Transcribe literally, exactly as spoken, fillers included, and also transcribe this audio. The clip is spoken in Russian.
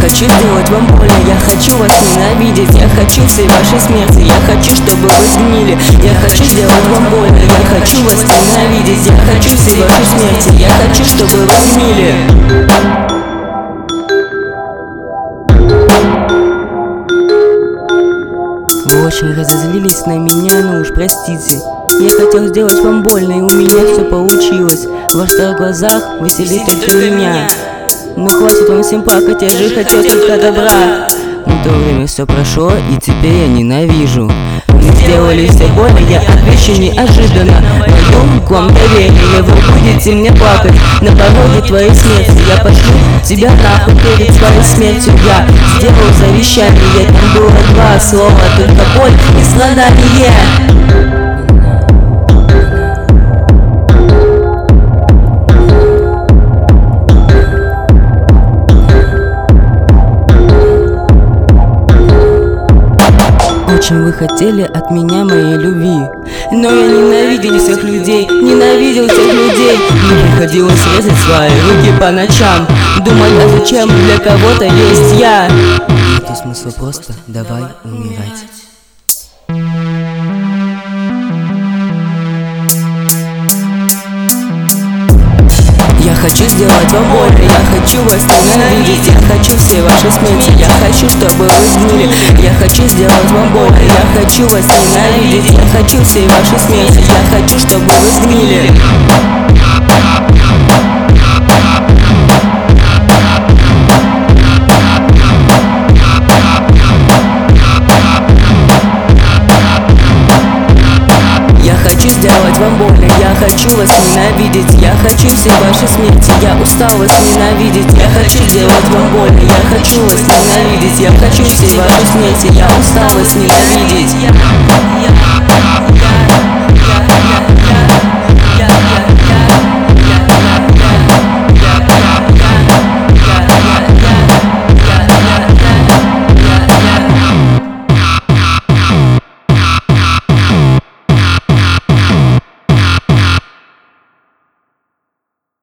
хочу сделать вам больно, я хочу вас ненавидеть. Я хочу всей вашей смерти, я хочу, чтобы вы сгнили. Я хочу сделать вам больно, я хочу вас ненавидеть. Я хочу всей вашей смерти, я хочу, чтобы вы сгнили. Вы очень разозлились на меня, но уж простите. Я хотел сделать вам больно, и у меня все получилось. В ваших глазах веселит только меня. Ну хватит вам всем плакать, я же хотел только добра. Но то время все прошло, и теперь я ненавижу. Вы сделали все больно, я отвечу неожиданно. Мою к вам доверие, вы будете мне плакать на пороге твоей смерти. Я пошлю тебя нахуй перед своей смертью. Я сделал завещание, там было два слова, только боль и страдание. Очень вы хотели от меня моей любви, но я ненавидел всех людей, ненавидел всех людей. Мне приходилось резать свои руки по ночам, думать, а зачем для кого-то есть я. Нету смысла, просто давай умирать. Я хочу сделать вам больно, я хочу вас ненавидеть. Я хочу всей вашей смерти, я хочу, чтобы вы сгнили. Я хочу сделать вам больно, я хочу вас ненавидеть. Я хочу всей вашей смерти, я хочу, чтобы вы сгнили. Я хочу сделать вам больно, я хочу вас ненавидеть. Я хочу всей вашей смерти, я устал вас ненавидеть. Я хочу сделать вам больно, я хочу вас ненавидеть. Я хочу всей вашей смерти, я устал вас ненавидеть.